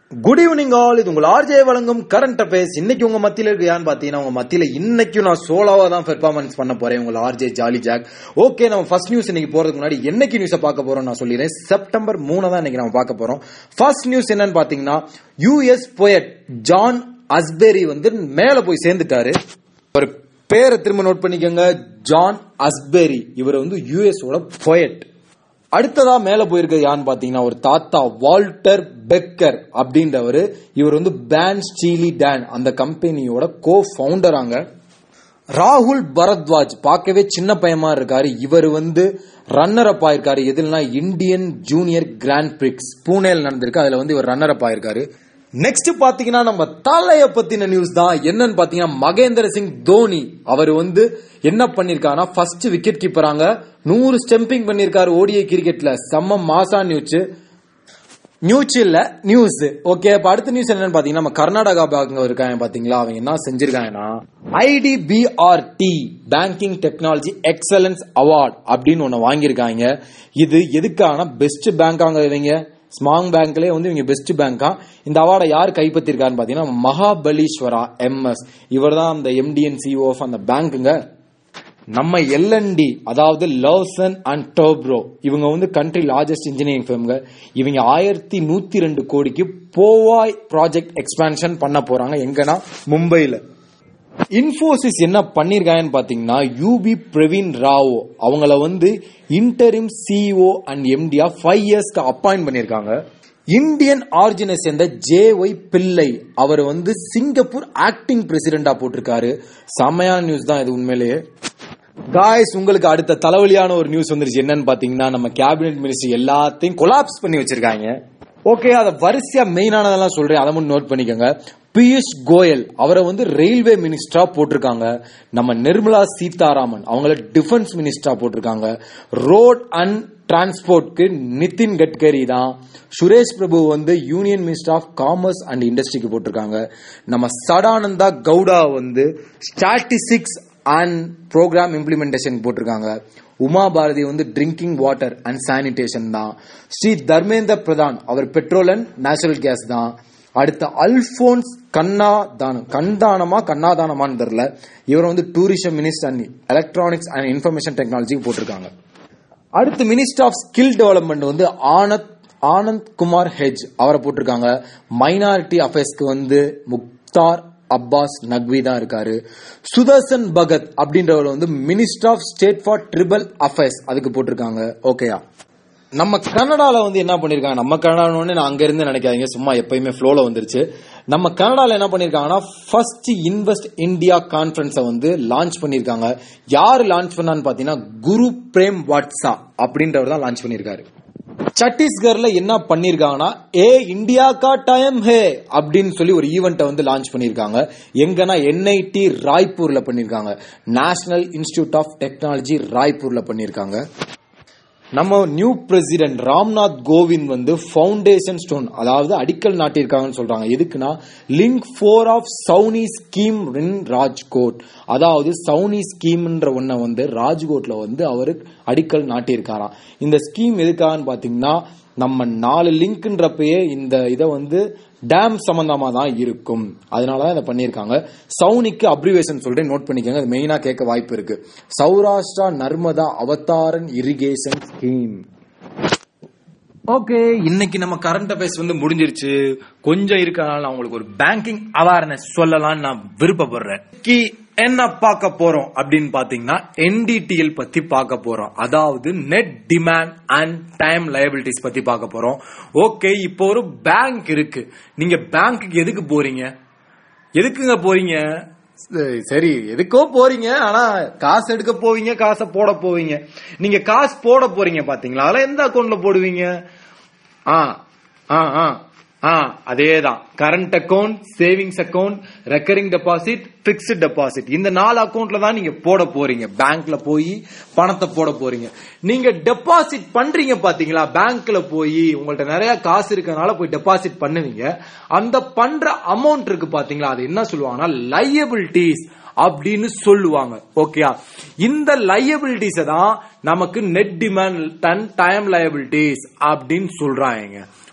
Good evening all. இது உங்கள் RJ வழங்கும் கரண்ட் அஃபேர்ஸ். இன்னைக்கு உங்க மத்தியில இருக்கு யான்னு பாத்தீங்கன்னா, உங்க மத்தியில இன்னைக்கு நான் சோலோவா தான் பெர்ஃபார்மன்ஸ் பண்ண போறேன். உங்கள் ஆர்ஜே ஜாலி ஜாக். ஓகே, நம்ம ஃபர்ஸ்ட் நியூஸ் இன்னைக்கு போறதுக்கு முன்னாடி என்னைக்கு நியூஸை பார்க்க போறோம் நான் சொல்லிடுறேன். செப்டம்பர் 3 தான் இன்னைக்கு நம்ம பார்க்க போறோம். ஃபர்ஸ்ட் நியூஸ் என்னன்னு பாத்தீங்கன்னா, யூஎஸ் போயட் ஜான் அஸ்பெரி மேல போய் சேர்ந்துட்டாரு. ஒரு பேரை திரும்ப நோட் பண்ணிக்கோங்க, ஜான் அஸ்பெரி. இவர் யூஎஸ் ஓட போயட். அடுத்ததா மேல போயிருக்க யான்னு பாத்தீங்கன்னா, ஒரு தாத்தா வால்டர் பெக்கர் அப்படின்றவர். இவர் பேன் ஸ்டீலி டான் அந்த கம்பெனியோட கோ ஃபவுண்டராங்க. ராகுல் பரத்வாஜ் பார்க்கவே சின்ன பையமா இருக்காரு. இவர் ரன்னர் அப் ஆயிருக்காரு. எதுனா இந்தியன் ஜூனியர் கிராண்ட் பிரிக்ஸ் பூனேல நடந்திருக்கு. அதுல இவர் ரன்னர் அப் ஆயிருக்காரு. நெக்ஸ்ட் பாத்தீங்கன்னா, நம்ம தலைய பத்தின நியூஸ் தான். என்னன்னு பாத்தீங்கன்னா, மகேந்திர சிங் தோனி அவர் என்ன பண்ணிருக்காருன்னா, ஃபர்ஸ்ட் விக்கெட் கீப்பராங்க 100 ஸ்டம்பிங் பண்ணிருக்காரு ஓடிஐ கிரிக்கெட்ல. செம்ம மாசா நியூஸ் இல்ல நியூஸ். ஓகே, இப்ப அடுத்த நியூஸ் என்னன்னு பாத்தீங்கன்னா, நம்ம கர்நாடகா பேங்க் இருக்காங்க பாத்தீங்களா, அவங்க என்ன செஞ்சிருக்காங்கன்னா, IDBRT banking technology excellence award அப்படின்னு ஒண்ணு வாங்கியிருக்காங்க. இது எதுக்கான பெஸ்ட் பேங்காங்க. இவங்க ஸ்மாங் பேங்க்லயே இவங்க பெஸ்ட் பேங்கா. இந்த அவார்டை யார் கைப்பற்றிருக்காருன்னு பாத்தீங்கன்னா, மகாபலீஸ்வரா MS. இவர் தான் அந்த MD and CEO ஆஃப் அந்த பேங்குங்க. நம்ம LND அதாவது லவ்சன் அண்ட் டோப்ரோ, இவங்க கண்ட்ரி லார்ஜஸ்ட் இன்ஜினியரிங் ஃபர்ம்ங்க. இவங்க 1102 கோடிக்கு போவாய் ப்ராஜெக்ட் எக்ஸ்பான்ஷன் பண்ண போறாங்க. எங்கன்னா மும்பைல. இன்ஃபோசிஸ் என்ன பண்ணிருக்காங்கன்னு பாத்தீங்கன்னா, UB பிரவீன் ராவ் அவங்கள இன்டரிம் CEO அண்ட் MD 5 இயர்ஸ்க்கு அப்பாயிண்ட் பண்ணிருக்காங்க. இந்தியன் ஆரிஜினை சேர்ந்த JY பிள்ளை அவர் சிங்கப்பூர் ஆக்டிங் பிரசிடென்டா போட்டிருக்காரு. செமையான நியூஸ் தான் இது உண்மையிலேயே. காய்ஸ், உங்களுக்கு அடுத்த தலைவலியான ஒரு நியூஸ் வந்துருச்சு. என்னன்னு பாத்தீங்கன்னா, நம்ம கேபினெட் மினிஸ்டர் எல்லாத்தையும் கொலாப்ஸ் பண்ணி வச்சிருக்காங்க. ஓகே, அத வரிசையா மெயினானதெல்லாம் சொல்றேன், அதை மட்டும் நோட் பண்ணிக்கோங்க. பியூஷ் கோயல் அவரை ரயில்வே மினிஸ்டரா போட்டிருக்காங்க. நம்ம நிர்மலா சீதாராமன் அவங்கள டிஃபென்ஸ் மினிஸ்டரா போட்டிருக்காங்க. ரோட் அண்ட் டிரான்ஸ்போர்ட்க்கு நிதின் கட்கரி தான். Suresh Prabhu union minister of commerce and இண்டஸ்ட்ரிக்கு போட்டிருக்காங்க. நம்ம Sadananda Gowda statistics and programme implementation போட்டிருக்காங்க. Uma Bharti drinking water and sanitation தான். ஸ்ரீ தர்மேந்திர பிரதான் அவர் பெட்ரோல் அண்ட் நேச்சுரல் கேஸ் தான். அடுத்த அல்போன்ஸ் கண்ணாதானமான்னு தெரியல. இவர் tourism minister and electronics and information டெக்னாலஜிக்கு போட்டிருக்காங்க. அடுத்து minister of skill development Anand Kumar ஹெஜ் அவரை போட்டிருக்காங்க. மைனாரிட்டி அஃபேர்ஸ்க்கு முக்தார் அப்பாஸ் நக்வி தான் இருக்காரு. சுதர்சன் பகத் அப்படின்றவர் minister of state for tribal affairs அதுக்கு போட்டிருக்காங்க. ஓகேயா, நம்ம கனடால என்ன பண்ணிருக்காங்க, நம்ம கனடால நான் அங்க இருந்து நினைக்காதீங்க, சும்மா எப்பயுமே ஃப்ளோல வந்துருச்சு. நம்ம கனடால என்ன பண்ணிருக்காங்கன்னா, ஃபர்ஸ்ட் இன்வெஸ்ட் இந்தியா கான்ஃபரன்ஸை லான்ச் பண்ணிருக்காங்க. யாரு லான்ச் பண்ணான்னு பாத்தீங்கன்னா, குரு பிரேம் வாட்ஸா அப்படின்றவர் தான் லான்ச் பண்ணிருக்காரு. சத்தீஸ்கர்ல என்ன பண்ணிருக்காங்கன்னா, இந்தியா கா டைம் ஹே அப்படின்னு சொல்லி ஒரு ஈவென்ட் லான்ச் பண்ணிருக்காங்க. எங்கன்னா NIT ராய்ப்பூர்ல பண்ணிருக்காங்க. நேஷனல் இன்ஸ்டிடியூட் ஆஃப் டெக்னாலஜி ராய்ப்பூர்ல பண்ணிருக்காங்க. நம்ம new president Ramnath Kovind foundation stone அதாவது அடிக்கல் நாட்டியிருக்காங்கன்னு சொல்றாங்க. எதுக்குன்னா, link 4 of Sauni scheme in Rajkot. அதாவது சவுனி ஸ்கீம்ன்ற ஒன்ன ராஜ்கோட்ல அவரு அடிக்கல் நாட்டியிருக்காராம். இந்த ஸ்கீம் எதுக்காகன்னு பாத்தீங்கன்னா, நம்ம 4 லிங்க்ன்றப்பயே இந்த இதை டேம் சம்பந்தமா தான் இருக்கும். அதனாலதான் இதை பண்ணிருக்காங்க. சவுனிக்கு அப்ரிவேஷன் சொல்றேன், நோட் பண்ணிக்கோங்க. அது மெயினா கேட்க வாய்ப்பு இருக்கு. Saurashtra Narmada Avataran irrigation scheme. Okay, இன்னைக்கு நம்ம கரண்ட் அஃபேர்ஸ் முடிஞ்சிருச்சு. கொஞ்சம் இருக்கனால நான் உங்களுக்கு ஒரு பேங்கிங் அவேர்னஸ் சொல்லலாம்னு நான் விருப்பப்படுறேன். என்ன பார்க்க போறோம் அப்படின்னு பாத்தீங்கன்னா, NDTL பத்தி பார்க்க போறோம். அதாவது net demand and time liabilities பத்தி பார்க்க போறோம். ஓகே, இப்போ ஒரு பேங்க் இருக்கு. நீங்க பேங்க்குக்கு எதுக்கு போறீங்க? எதுக்குங்க போறீங்க? சரி, எதுக்கோ போறீங்க. ஆனா காசு எடுக்க போவீங்க, காசை போட போவீங்க. நீங்க காசு போட போறீங்க பாத்தீங்களா, அதெல்லாம் எந்த அக்கௌண்ட்ல போடுவீங்க? அதேதான். Current account, savings account, recurring deposit, fixed deposit. இந்த 4 அக்கவுண்ட்ல தான் நீங்க போட போறீங்க. பேங்க்ல போய் பணத்தை போட போறீங்க. நீங்க டெபாசிட் பண்றீங்க பாத்தீங்களா, பேங்க்ல போய் உங்கள்ட்ட நிறைய காசு இருக்கனால போய் டெபாசிட் பண்ணுவீங்க. அந்த பண்ற அமௌண்ட் இருக்கு பாத்தீங்களா, அது என்ன சொல்லுவாங்கன்னா லயபிலிட்டிஸ் அப்படின்னு சொல்லுவாங்க. ஓகே, இந்த லயபிலிட்டிஸ் தான் நமக்கு net demand and time liabilities அப்படின்னு சொல்றாங்க.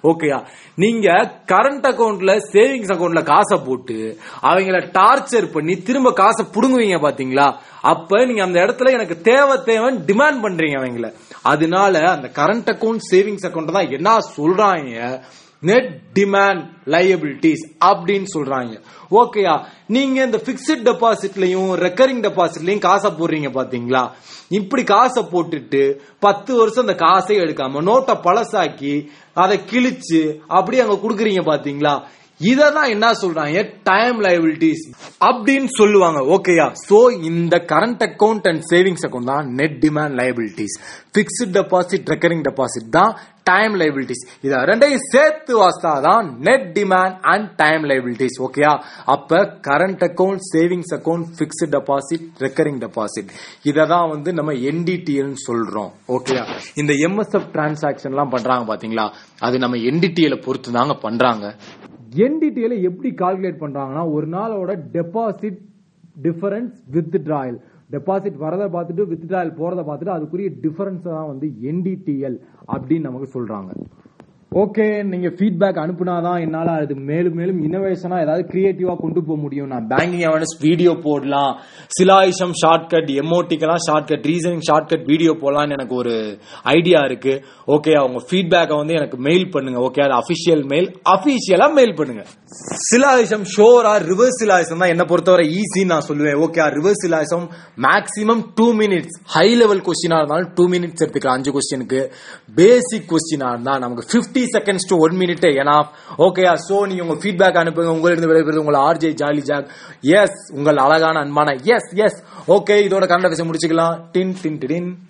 ஓகேயா? நீங்க கரண்ட் அக்கவுண்ட்ல சேவிங்ஸ் அக்கவுண்ட்ல காசை போட்டு அவங்கள டார்ச்சர் பண்ணி திரும்ப காசை புடுங்குவீங்க பாத்தீங்களா? அப்ப நீங்க அந்த இடத்துல எனக்கு தேவைன்னு டிமாண்ட் பண்றீங்க அவங்கள. அதனால அந்த கரண்ட் அக்கவுண்ட் சேவிங்ஸ் அக்கவுண்ட் தான் என்ன சொல்றாங்க, நெட் டிமாண்ட் லைபிலிட்டிஸ் அப்படின்னு சொல்றாங்க. ஓகேயா? நீங்க இந்த பிக்ஸ்ட் டெபாசிட்லயும் ரெக்கரிங் டெபாசிட்லயும் காசை போடுறீங்க பாத்தீங்களா? இப்படி காசை போட்டுட்டு 10 வருஷம் அந்த காசை எடுக்காம நோட்டை பழசாக்கி அதை கிழிச்சு அப்படி அங்க குடுக்குறீங்க பாத்தீங்களா? இததான் என்ன சொல்றாங்க, டைம் லைபிலிட்டிஸ் அப்படின்னு சொல்லுவாங்க. ஓகேயா? சோ இந்த current account and savings account தான் net demand liabilities. Fixed deposit recurring deposit தான் டைம் லைபிலிட்டிஸ். இத ரெண்டையும் சேர்த்து வாஸ்தாதான் net demand and time liabilities. ஓகேயா? அப்ப current account, savings account, fixed deposit, recurring deposit இததான் நம்ம NDTL சொல்றோம். ஓகேயா? இந்த MSF டிரான்சாக்சன் எல்லாம் பண்றாங்க பாத்தீங்களா, அது நம்ம NDTL பொறுத்து தாங்க பண்றாங்க. NDTL எப்படி கால்குலேட் பண்றாங்கன்னா, ஒரு நாளோட டெபாசிட் டிஃபரன்ஸ் வித்ட்ராயல், டெபாசிட் வரதை பார்த்துட்டு வித்ட்ராயல் போறதை பார்த்துட்டு அதுக்குரிய டிஃபரன்ஸ் தான் NDTL அப்படின்னு நமக்கு சொல்றாங்க. ஓகே, நீங்க ஃபீட்பேக் அனுப்புனாதான் என்னால அது மேலும் மேலும் இன்னோவேஷனா ஏதாவது கிரியேட்டிவா கொண்டு போக முடியும். நான் பேங்கிங் அவேர்னஸ் வீடியோ போடலாம், சிலாயிஷம் ஷார்ட்கட், எமோட்டிக்கெல்லாம் ஷார்ட்கட், ரீசனிங் ஷார்ட்கட் வீடியோ போடலாம்னு எனக்கு ஒரு ஐடியா இருக்கு. ஓகே, அவங்க ஃபீட்பேக்கை எனக்கு மெயில் பண்ணுங்க. ஓகே, அது அபிஷியல் மெயில், அபிஷியலா மெயில் பண்ணுங்க. சிலாயிஷம் ஷோரா ரிவர்ஸ் சிலாயிஷம் தான் என்ன பொறுத்தவரை ஈஸின்னு நான் சொல்லுவேன். Okay, reverse syllogism maximum 2 minutes, high level கொஸ்டினா இருந்தாலும் 2 minutes எடுத்துக்கலாம் 5 கொஸ்டினுக்கு. பேசிக் கொஸ்டினா இருந்தா நமக்கு 50 seconds to 1 minute enough. ஓகேயா? சோ நீங்க உங்க ஃபீட்பேக் அனுப்புங்க. உங்களிடம் விடைபெறுவது உங்கள் RJ ஜாலி ஜாக். எஸ், உங்கள் அழகான அன்பான எஸ். ஓகே, இதோட கரண்ட் அஃபேர்ஸ் முடிச்சுக்கலாம். டின் டின் டின்.